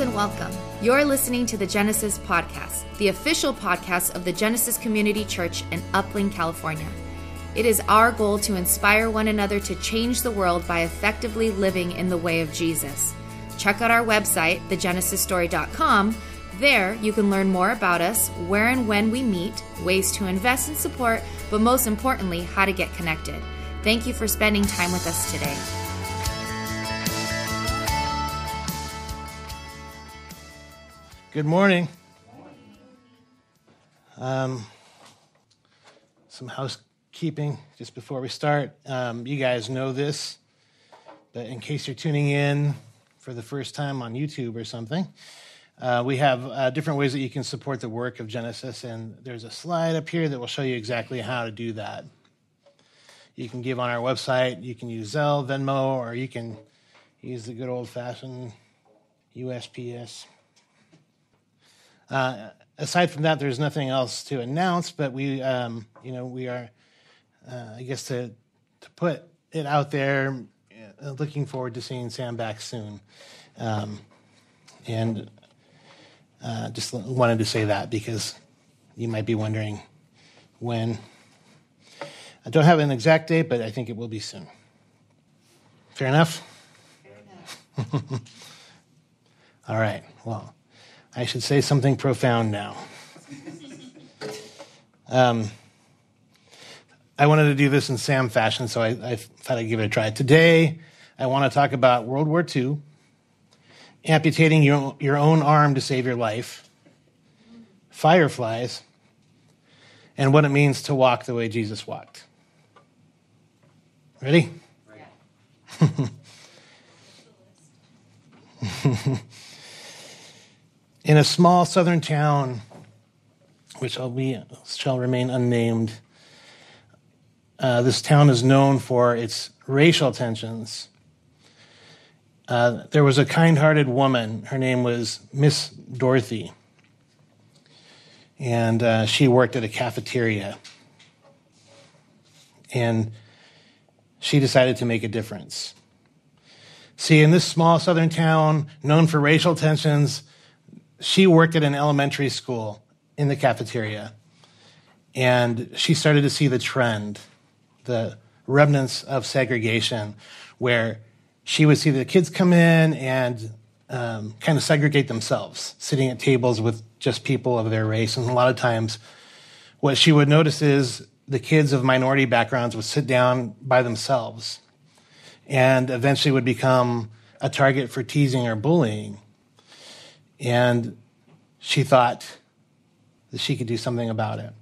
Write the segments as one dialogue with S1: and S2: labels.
S1: and welcome. You're listening to the Genesis Podcast, the official podcast of the Genesis Community Church in Upland, California. It is our goal to inspire one another to change the world by effectively living in the way of Jesus. Check out our website, thegenesisstory.com. There, you can learn more about us, where and when we meet, ways to invest and support, but most importantly, how to get connected. Thank you for spending time with us today.
S2: Good morning. Some housekeeping just before we start. You guys know this, but in case you're tuning in for the first time on YouTube or something, we have different ways that you can support the work of Genesis, and there's a slide up here that will show you exactly how to do that. You can give on our website, you can use Zelle, Venmo, or you can use the good old-fashioned USPS. Aside from that, there's nothing else to announce, but we are, I guess to put it out there, looking forward to seeing Sam back soon. And just wanted to say that because you might be wondering when. I don't have an exact date, but I think it will be soon. Fair enough? Fair enough. All right, well, I should say something profound now. I wanted to do this in Sam fashion, so I thought I'd give it a try. Today, I want to talk about World War II, amputating your own arm to save your life, fireflies, and what it means to walk the way Jesus walked. Ready? Yeah. In a small southern town, which shall remain unnamed, this town is known for its racial tensions. There was a kind-hearted woman. Her name was Miss Dorothy, and she worked at a cafeteria. And she decided to make a difference. See, in this small southern town, known for racial tensions, she worked at an elementary school in the cafeteria, and she started to see the trend, the remnants of segregation, where she would see the kids come in and kind of segregate themselves, sitting at tables with just people of their race. And a lot of times what she would notice is the kids of minority backgrounds would sit down by themselves and eventually would become a target for teasing or bullying. And she thought that she could do something about it.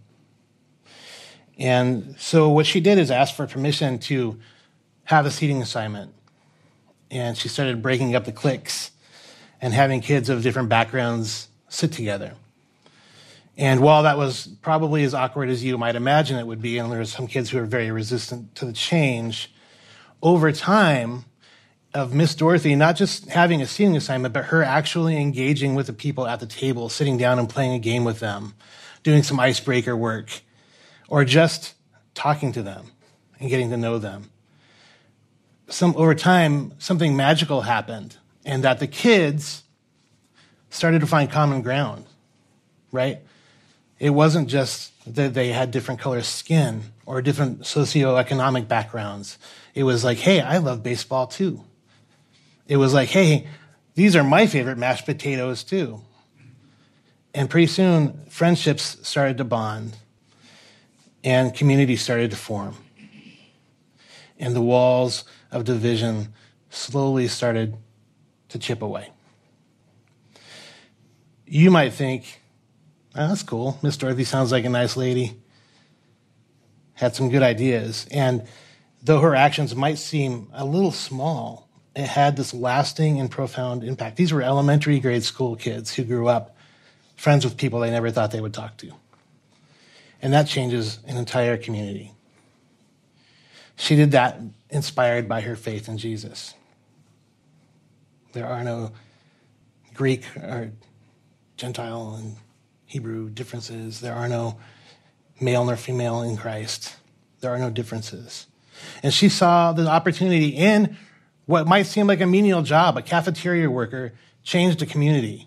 S2: And so what she did is ask for permission to have a seating assignment. And she started breaking up the cliques and having kids of different backgrounds sit together. And while that was probably as awkward as you might imagine it would be, and there were some kids who were very resistant to the change, over time of Miss Dorothy not just having a seating assignment, but her actually engaging with the people at the table, sitting down and playing a game with them, doing some icebreaker work, or just talking to them and getting to know them. Over time, something magical happened, and that the kids started to find common ground, right? It wasn't just that they had different color skin or different socioeconomic backgrounds. It was like, hey, I love baseball too. It was like, hey, these are my favorite mashed potatoes too. And pretty soon, friendships started to bond and communities started to form. And the walls of division slowly started to chip away. You might think, oh, that's cool. Miss Dorothy sounds like a nice lady. Had some good ideas. And though her actions might seem a little small, it had this lasting and profound impact. These were elementary grade school kids who grew up friends with people they never thought they would talk to. And that changes an entire community. She did that inspired by her faith in Jesus. There are no Greek or Gentile and Hebrew differences. There are no male nor female in Christ. There are no differences. And she saw the opportunity in what might seem like a menial job, a cafeteria worker, changed a community.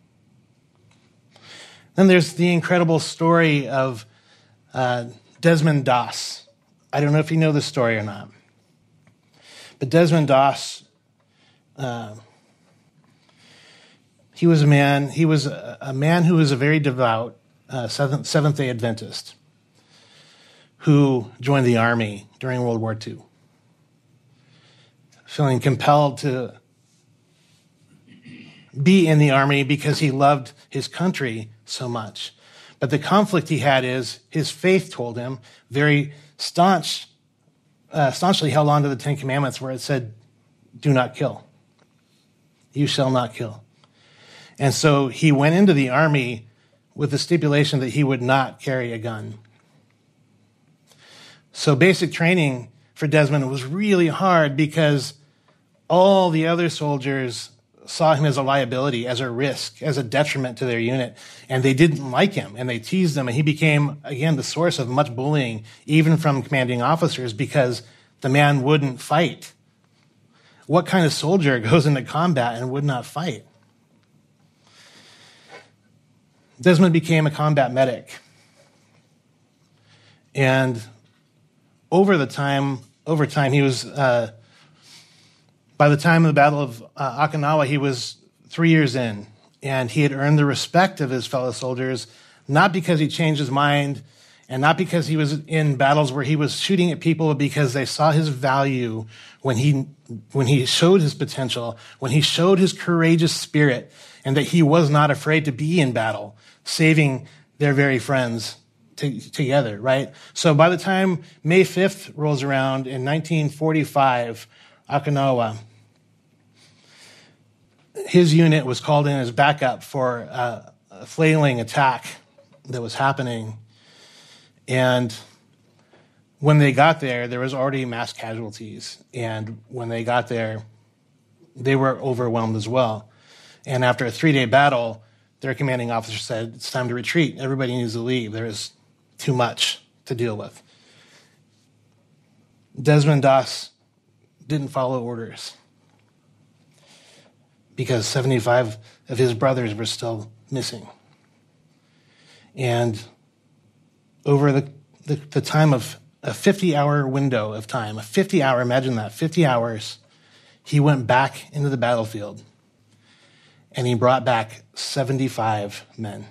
S2: Then there's the incredible story of Desmond Doss. I don't know if you know this story or not. But Desmond Doss, he was a man who was a very devout Seventh-day Adventist who joined the army during World War II, feeling compelled to be in the army because he loved his country so much. But the conflict he had is his faith told him, very staunchly held on to the Ten Commandments where it said, do not kill. You shall not kill. And so he went into the army with the stipulation that he would not carry a gun. So basic training for Desmond was really hard because all the other soldiers saw him as a liability, as a risk, as a detriment to their unit, and they didn't like him, and they teased him, and he became, again, the source of much bullying, even from commanding officers, because the man wouldn't fight. What kind of soldier goes into combat and would not fight? Desmond became a combat medic, and over time, he was... By the time of the Battle of Okinawa, he was 3 years in, and he had earned the respect of his fellow soldiers, not because he changed his mind and not because he was in battles where he was shooting at people, but because they saw his value when he showed his potential, when he showed his courageous spirit, and that he was not afraid to be in battle, saving their very friends together, right? So by the time May 5th rolls around in 1945, Okinawa, his unit was called in as backup for a flailing attack that was happening. And when they got there, there was already mass casualties. And when they got there, they were overwhelmed as well. And after a 3-day battle, their commanding officer said, it's time to retreat. Everybody needs to leave. There is too much to deal with. Desmond Doss didn't follow orders because 75 of his brothers were still missing. And over the time of a 50-hour window of time, imagine that, 50 hours, he went back into the battlefield and he brought back 75 men.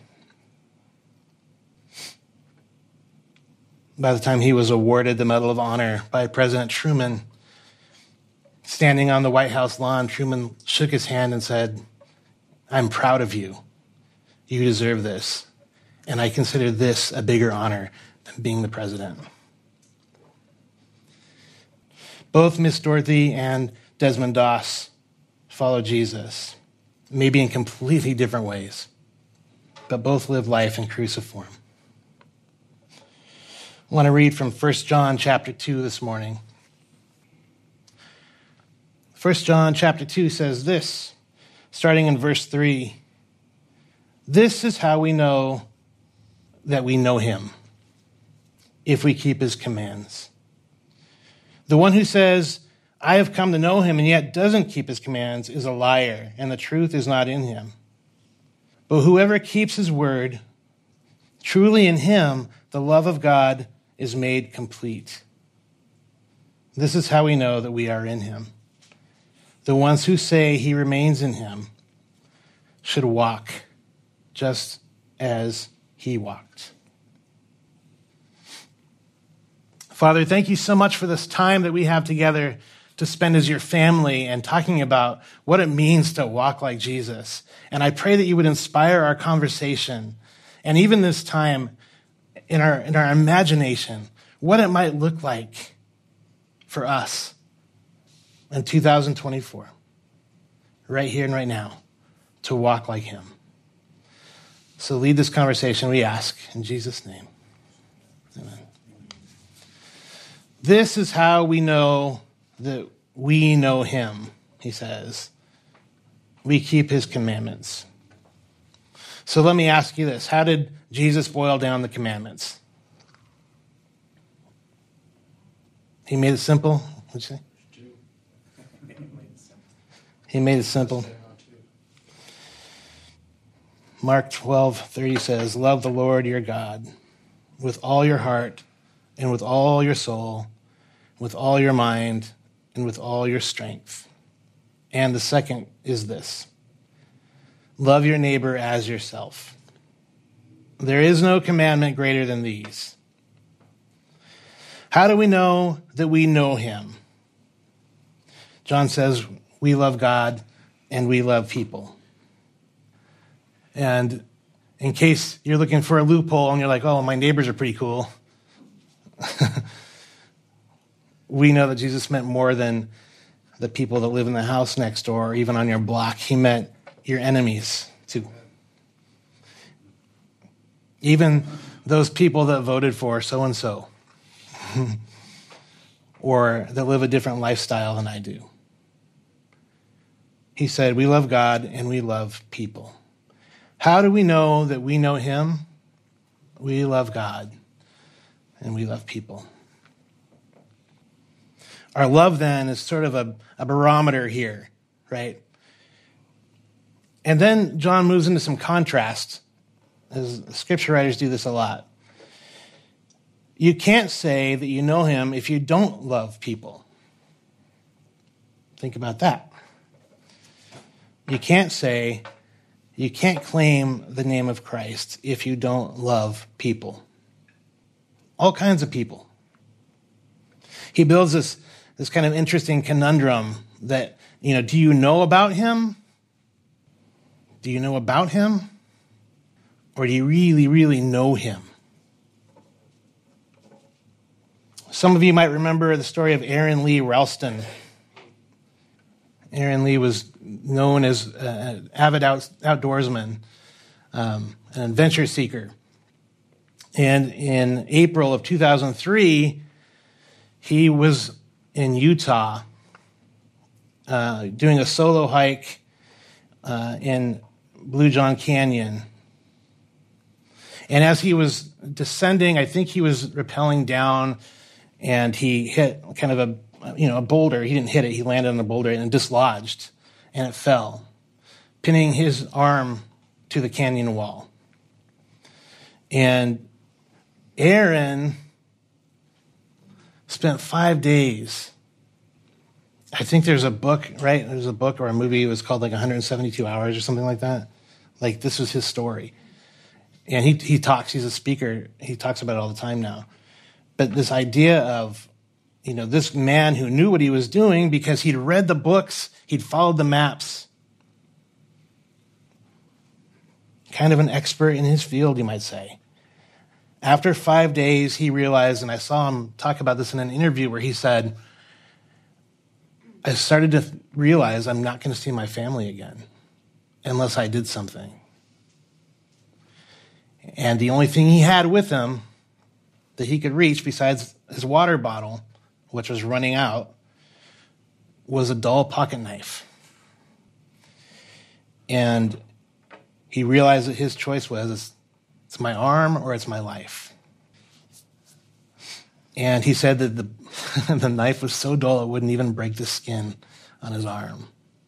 S2: By the time he was awarded the Medal of Honor by President Truman, standing on the White House lawn, Truman shook his hand and said, I'm proud of you. You deserve this. And I consider this a bigger honor than being the president. Both Miss Dorothy and Desmond Doss followed Jesus, maybe in completely different ways, but both lived life in cruciform. I want to read from 1 John chapter 2 this morning. 1 John chapter 2 says this, starting in verse 3. This is how we know that we know him, if we keep his commands. The one who says, I have come to know him, and yet doesn't keep his commands is a liar, and the truth is not in him. But whoever keeps his word, truly in him the love of God is made complete. This is how we know that we are in him. The ones who say he remains in him should walk just as he walked. Father, thank you so much for this time that we have together to spend as your family and talking about what it means to walk like Jesus. And I pray that you would inspire our conversation and even this time in our imagination, what it might look like for us in 2024, right here and right now, to walk like him. So lead this conversation, we ask, in Jesus' name. Amen. This is how we know that we know him, he says. We keep his commandments. So let me ask you this. How did Jesus boil down the commandments? He made it simple? What'd you say? He made it simple. Mark 12:30 says, love the Lord your God with all your heart and with all your soul, with all your mind and with all your strength. And the second is this: love your neighbor as yourself. There is no commandment greater than these. How do we know that we know him? John says we love God and we love people. And in case you're looking for a loophole and you're like, oh, my neighbors are pretty cool, we know that Jesus meant more than the people that live in the house next door or even on your block. He meant your enemies too. Even those people that voted for so-and-so or that live a different lifestyle than I do. He said, we love God and we love people. How do we know that we know him? We love God and we love people. Our love then is sort of a barometer here, right? And then John moves into some contrast, as scripture writers do this a lot. You can't say that you know him if you don't love people. Think about that. You can't claim the name of Christ if you don't love people. All kinds of people. He builds this kind of interesting conundrum that, do you know about him? Do you know about him? Or do you really, really know him? Some of you might remember the story of Aaron Lee Ralston. Aaron Lee was known as an avid outdoorsman, an adventure seeker. And in April of 2003, he was in Utah doing a solo hike in Blue John Canyon. And as he was descending, I think he was rappelling down, and he hit kind of a boulder. He didn't hit it. He landed on a boulder and dislodged, and it fell, pinning his arm to the canyon wall. And Aaron spent 5 days. I think there's a book, right? There's a book or a movie. It was called 172 Hours or something like that. This was his story. And he talks, he's a speaker. He talks about it all the time now. But this idea of, this man who knew what he was doing because he'd read the books, he'd followed the maps. Kind of an expert in his field, you might say. After 5 days, he realized, and I saw him talk about this in an interview where he said, I started to realize I'm not going to see my family again unless I did something. And the only thing he had with him that he could reach besides his water bottle, which was running out, was a dull pocket knife. And he realized that his choice was, it's my arm or it's my life. And he said that the knife was so dull it wouldn't even break the skin on his arm.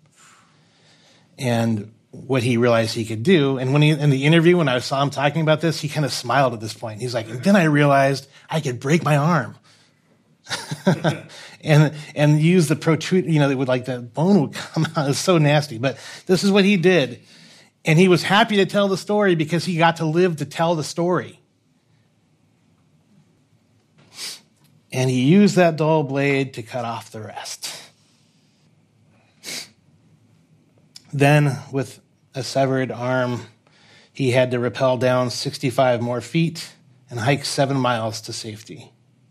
S2: And what he realized he could do, and in the interview, when I saw him talking about this, he kind of smiled at this point. He's like, and then I realized I could break my arm. and use the protrude, the bone would come out. It's so nasty. But this is what he did. And he was happy to tell the story because he got to live to tell the story. And he used that dull blade to cut off the rest. Then, with a severed arm, he had to rappel down 65 more feet and hike 7 miles to safety.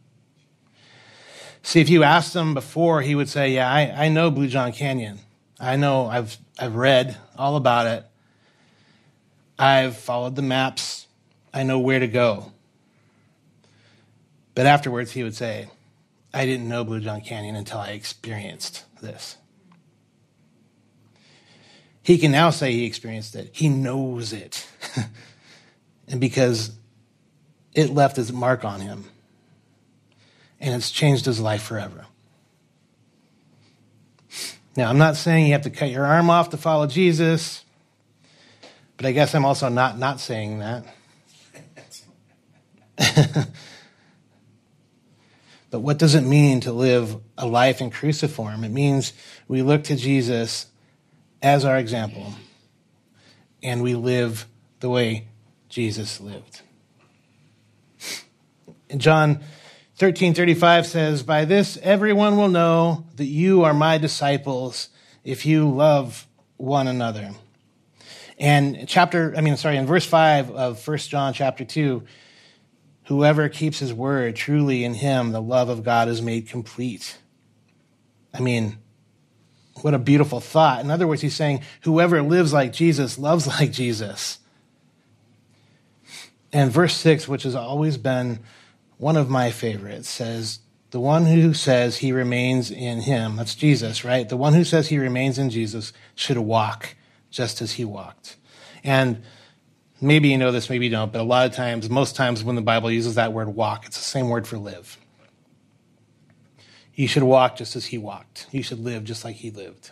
S2: See, if you asked him before, he would say, yeah, I know Blue John Canyon. I know, I've read all about it. I've followed the maps. I know where to go. But afterwards, he would say, I didn't know Blue John Canyon until I experienced this. He can now say he experienced it. He knows it. And because it left its mark on him. And it's changed his life forever. Now, I'm not saying you have to cut your arm off to follow Jesus. But I guess I'm also not saying that. But what does it mean to live a life in cruciform? It means we look to Jesus as our example, and we live the way Jesus lived. In John 13:35 says, "By this everyone will know that you are my disciples if you love one another." And in verse 5 of 1 John chapter 2, "Whoever keeps his word, truly in him the love of God is made complete." I mean, what a beautiful thought. In other words, he's saying whoever lives like Jesus loves like Jesus. And verse 6, which has always been one of my favorites, says, "The one who says he remains in him," that's Jesus, right? "The one who says he remains in Jesus should walk just as he walked." And maybe you know this, maybe you don't, but most times when the Bible uses that word walk, it's the same word for live. You should walk just as he walked. You should live just like he lived.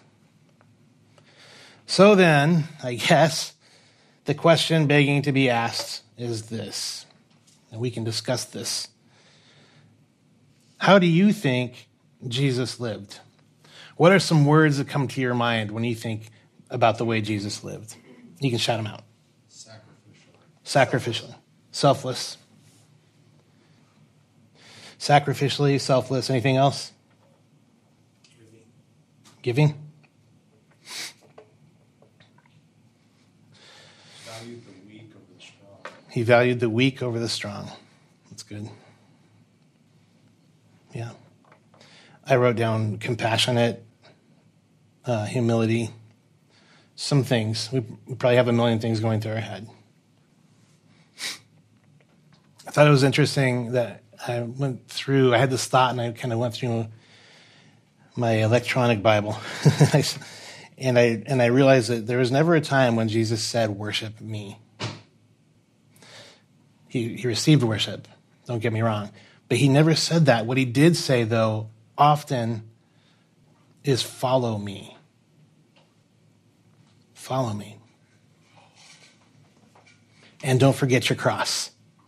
S2: So then, I guess, the question begging to be asked is this, and we can discuss this. How do you think Jesus lived? What are some words that come to your mind when you think about the way Jesus lived? You can shout them out. Sacrificially. Selfless. Sacrificially, selfless. Anything else? Giving.
S3: Valued the weak over the strong.
S2: He valued the weak over the strong. That's good. Yeah. I wrote down compassionate, humility, some things. We probably have a million things going through our head. I thought it was interesting that I had this thought, and I kind of went through my electronic Bible. and I realized that there was never a time when Jesus said, "Worship me." He received worship, don't get me wrong. But he never said that. What he did say, though, often is "follow me." Follow me. And don't forget your cross.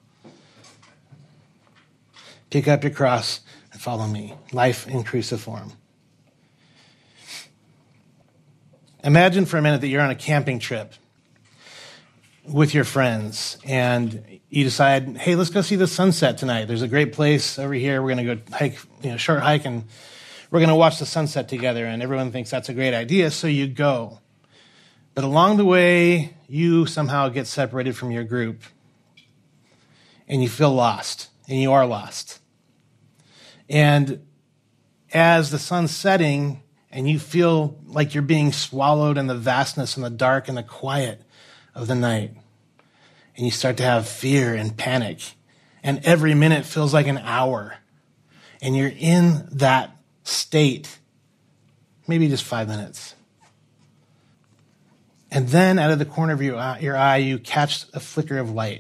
S2: Pick up your cross and follow me. Life in cruciform. Imagine for a minute that you're on a camping trip with your friends and you decide, hey, let's go see the sunset tonight. There's a great place over here. We're going to go hike, short hike, and we're going to watch the sunset together. And everyone thinks that's a great idea, so you go. But along the way, you somehow get separated from your group and you feel lost, and you are lost. And as the sun's setting and you feel like you're being swallowed in the vastness and the dark and the quiet of the night, and you start to have fear and panic, and every minute feels like an hour, and you're in that state, maybe just 5 minutes. And then out of the corner of your eye, you catch a flicker of light.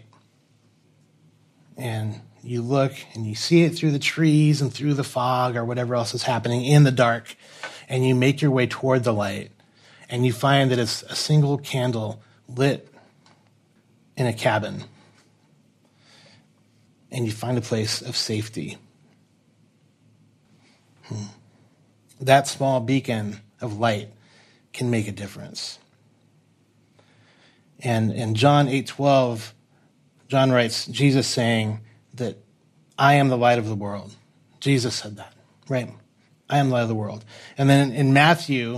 S2: And you look and you see it through the trees and through the fog or whatever else is happening in the dark. And you make your way toward the light. And you find that it's a single candle lit in a cabin. And you find a place of safety. That small beacon of light can make a difference. And in John 8:12, John writes, Jesus saying that I am the light of the world. Jesus said that, right? I am the light of the world. And then in Matthew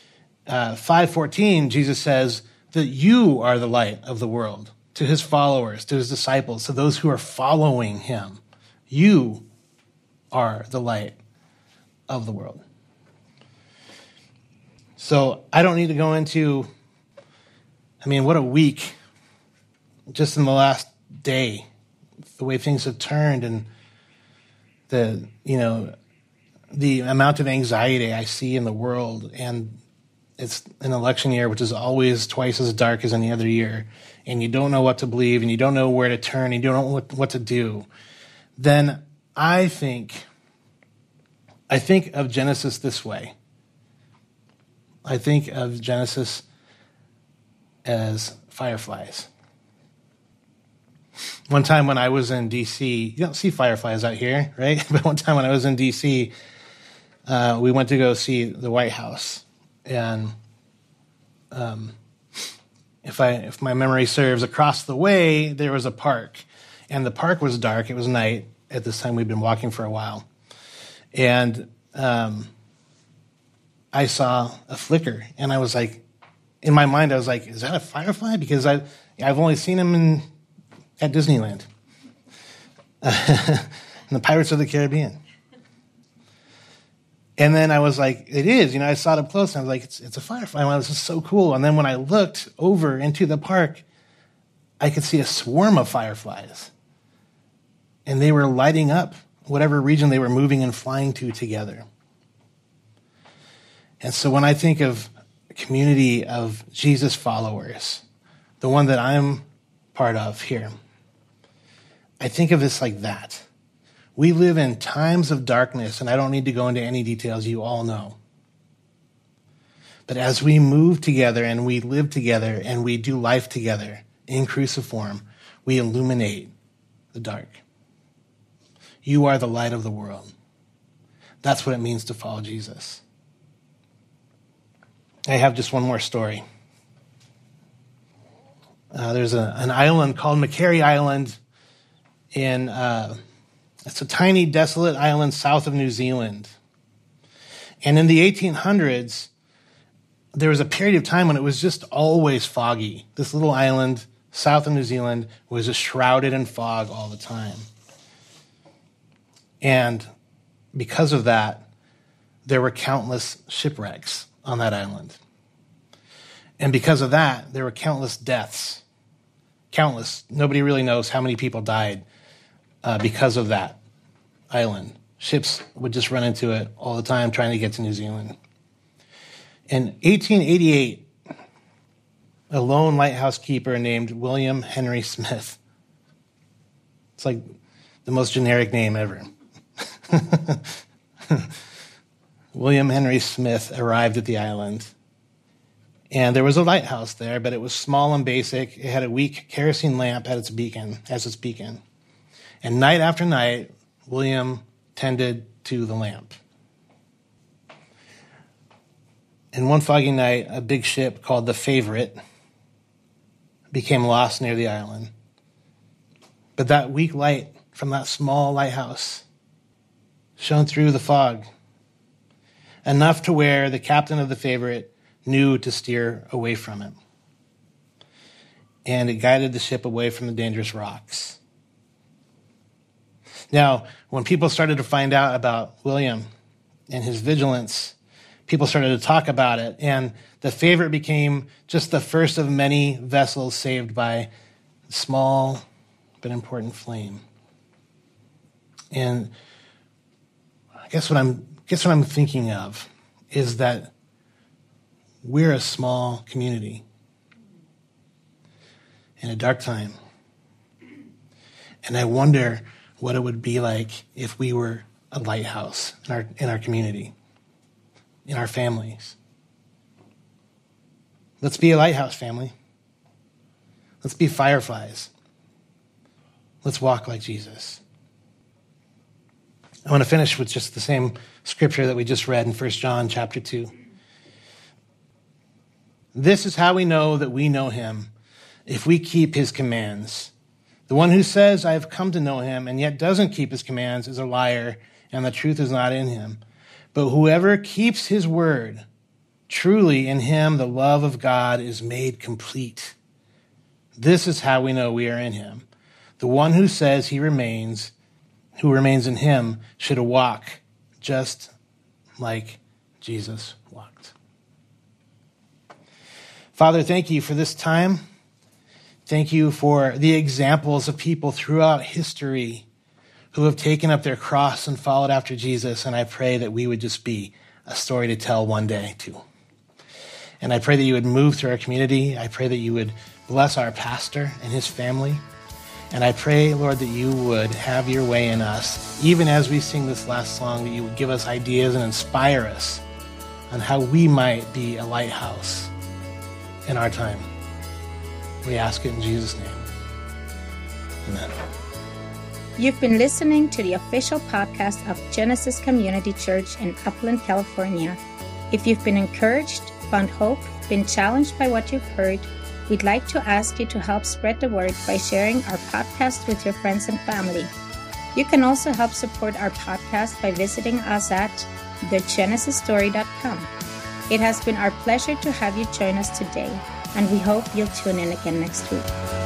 S2: 5:14, Jesus says that you are the light of the world to his followers, to his disciples, to those who are following him. You are the light of the world. So I don't need to go into, what a week just in the last day, the way things have turned, and the amount of anxiety I see in the world. And it's an election year, which is always twice as dark as any other year, and you don't know what to believe, and you don't know where to turn, and you don't know what to do. Then I think of Genesis this way. I think of Genesis as fireflies. One time when I was in D.C., you don't see fireflies out here, right? But one time when I was in D.C., we went to go see the White House. And if my memory serves, across the way, there was a park. And the park was dark. It was night at this time. We'd been walking for a while. And I saw a flicker. And I was like, in my mind, I was like, is that a firefly? Because I've only seen them at Disneyland. And the Pirates of the Caribbean. And then I was like, it is. I saw it up close, and I was like, it's a firefly. Wow, this is so cool. And then when I looked over into the park, I could see a swarm of fireflies. And they were lighting up whatever region they were moving and flying to together. And so when I think of a community of Jesus followers, the one that I'm part of here, I think of this like that. We live in times of darkness, and I don't need to go into any details, you all know. But as we move together and we live together and we do life together in cruciform, we illuminate the dark. You are the light of the world. That's what it means to follow Jesus. I have just one more story. There's an island called Macquarie Island it's a tiny, desolate island south of New Zealand. And in the 1800s, there was a period of time when it was just always foggy. This little island south of New Zealand was just shrouded in fog all the time. And because of that, there were countless shipwrecks on that island. And because of that, there were countless deaths. Countless. Nobody really knows how many people died because of that island. Ships would just run into it all the time trying to get to New Zealand. In 1888, a lone lighthouse keeper named William Henry Smith. It's like the most generic name ever. William Henry Smith arrived at the island. And there was a lighthouse there, but it was small and basic. It had a weak kerosene lamp as its beacon. And night after night, William tended to the lamp. And one foggy night, a big ship called the Favorite became lost near the island. But that weak light from that small lighthouse shone through the fog, enough to where the captain of the Favorite knew to steer away from it. And it guided the ship away from the dangerous rocks. Now, when people started to find out about William and his vigilance, people started to talk about it, and the Favorite became just the first of many vessels saved by a small but important flame. And I guess what I'm thinking of is that we're a small community in a dark time. And I wonder what it would be like if we were a lighthouse in our community, in our families. Let's be a lighthouse, family. Let's be fireflies. Let's walk like Jesus. I want to finish with just the same scripture that we just read in 1 John chapter 2. This is how we know that we know him, if we keep his commands. The one who says, I have come to know him, and yet doesn't keep his commands is a liar, and the truth is not in him. But whoever keeps his word, truly in him the love of God is made complete. This is how we know we are in him. The one who says who remains in him, should walk just like Jesus walked. Father, thank you for this time. Thank you for the examples of people throughout history who have taken up their cross and followed after Jesus. And I pray that we would just be a story to tell one day too. And I pray that you would move through our community. I pray that you would bless our pastor and his family. And I pray, Lord, that you would have your way in us. Even as we sing this last song, that you would give us ideas and inspire us on how we might be a lighthouse in our time. We ask it in Jesus' name. Amen.
S4: You've been listening to the official podcast of Genesis Community Church in Upland, California. If you've been encouraged, found hope, been challenged by what you've heard, we'd like to ask you to help spread the word by sharing our podcast with your friends and family. You can also help support our podcast by visiting us at thegenesisstory.com. It has been our pleasure to have you join us today, and we hope you'll tune in again next week.